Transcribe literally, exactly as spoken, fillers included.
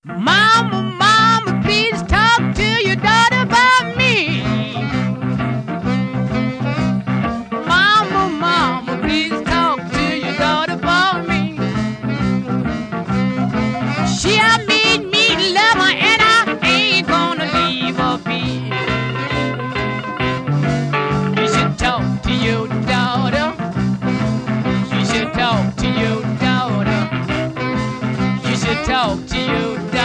Mama, mama, please talk to your daughter about me. Mama, mama, please talk to your daughter about me. She I made me love her and I ain't gonna leave her be. You should talk to your daughter. You should talk to your daughter. You should talk to your daughter.